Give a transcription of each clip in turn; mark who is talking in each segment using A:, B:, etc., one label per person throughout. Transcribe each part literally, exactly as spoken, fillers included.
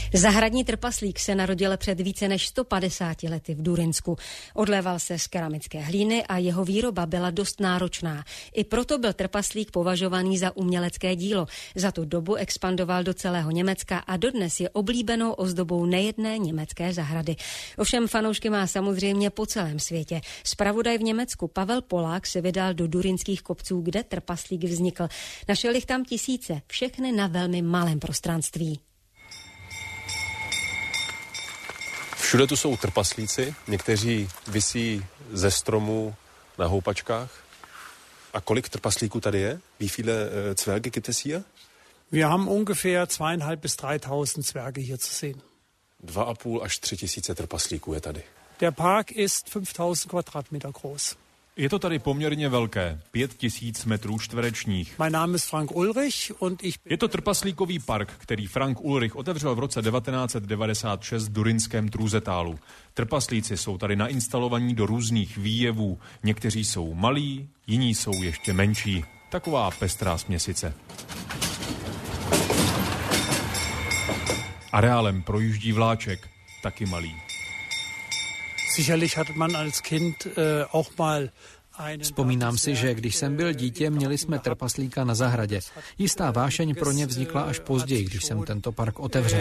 A: Zahradní trpaslík se narodil před více než sto padesáti lety v Durinsku. Odléval se z keramické hlíny a jeho výroba byla dost náročná. I proto byl trpaslík považovaný za umělecké dílo. Za tu dobu expandoval do celého Německa a dodnes je oblíbenou ozdobou nejedné německé zahrady. Ovšem fanoušky má samozřejmě po celém světě. Zpravodaj v Německu Pavel Polák se vydal do durinských kopců, kde trpaslík vznikl. Našel jich tam tisíce, všechny na velmi malém prostranství.
B: Všude tu jsou trpaslíci, někteří visí ze stromů na houpačkách. A kolik trpaslíků tady je? Wie viele äh, Zwerge gibt es hier?
C: Wir haben ungefähr zweieinhalb bis dreitausend Zwerge hier zu sehen.
B: Dva a půl až tři tisíce trpaslíků je tady.
C: Der Park ist fünftausend Quadratmeter groß.
D: Je to tady poměrně velké, pět tisíc metrů čtverečních.
C: Mein Name ist Frank Ulrich und ich bin...
D: Je to trpaslíkový park, který Frank Ulrich otevřel v roce devatenáct set devadesát šest v durinském Trusetálu. Trpaslíci jsou tady nainstalovaní do různých výjevů. Někteří jsou malí, jiní jsou ještě menší. Taková pestrá směsice. Areálem projíždí vláček, taky malý.
C: Sicherlich hat man als Kind äh, auch mal.
E: Vzpomínám si, že když jsem byl dítě, měli jsme trpaslíka na zahradě. Jistá vášeň pro ně vznikla až později, když jsem tento park otevřel.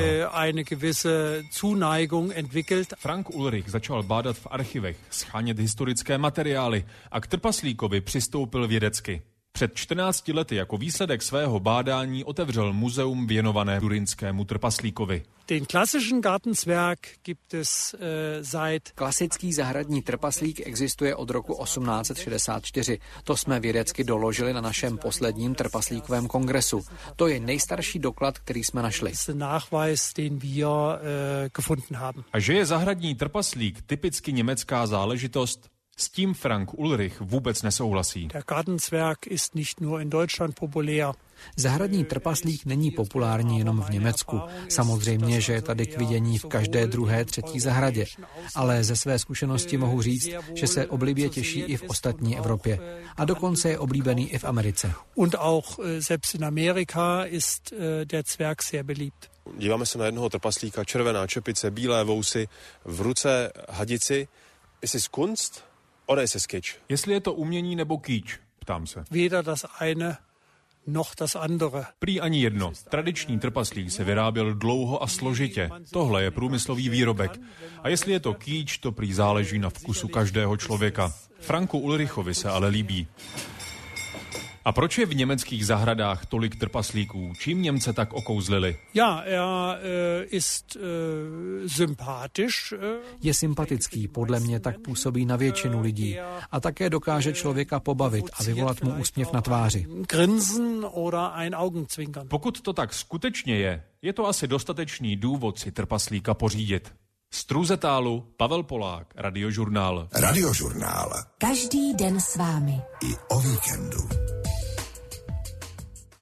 D: Frank Ulrich začal bádat v archivech, shánět historické materiály a k trpaslíkovi přistoupil vědecky. Před čtrnácti lety jako výsledek svého bádání otevřel muzeum věnované durinskému trpaslíkovi.
C: Den klassischen Gartenzwerg gibt es äh, seit...
E: Klasický zahradní trpaslík existuje od roku osmnáct set šedesát čtyři. To jsme vědecky doložili na našem posledním trpaslíkovém kongresu. To je nejstarší doklad, který jsme našli.
C: Nachweis, den wir äh, gefunden haben.
D: A že je zahradní trpaslík typicky německá záležitost, s tím Frank Ulrich vůbec nesouhlasí.
C: Der Gartenzwerg ist nicht nur in Deutschland populär.
E: Zahradní trpaslík není populární jenom v Německu. Samozřejmě, že je tady k vidění v každé druhé, třetí zahradě. Ale ze své zkušenosti mohu říct, že se oblibě těší i v ostatní Evropě. A dokonce je oblíbený i v Americe.
C: Und auch selbst in Amerika ist der Zwerg sehr beliebt.
B: Díváme se na jednoho trpaslíka, červená čepice, bílé vousy, v ruce hadici. Ist es Kunst oder ist es Kitsch?
D: Jestli je to umění nebo kýč, ptám se.
C: Weder das eine noch das andere.
D: Prý ani jedno. Tradiční trpaslík se vyráběl dlouho a složitě. Tohle je průmyslový výrobek. A jestli je to kýč, to prý záleží na vkusu každého člověka. Franku Ulrichovi se ale líbí. A proč je v německých zahradách tolik trpaslíků? Čím Němce tak okouzlili?
C: Ja, er äh, ist äh, sympathisch. Äh,
E: je sympatický, podle mě tak působí na většinu lidí. A také dokáže člověka pobavit a vyvolat mu úsměv na tváři.
C: Grinsen oder ein Augenzwinkern.
D: Pokud to tak skutečně je, je to asi dostatečný důvod si trpaslíka pořídit. Z Trusetálu Pavel Polák, Radiožurnál.
F: Radiožurnál.
G: Každý den s vámi.
F: I o víkendu.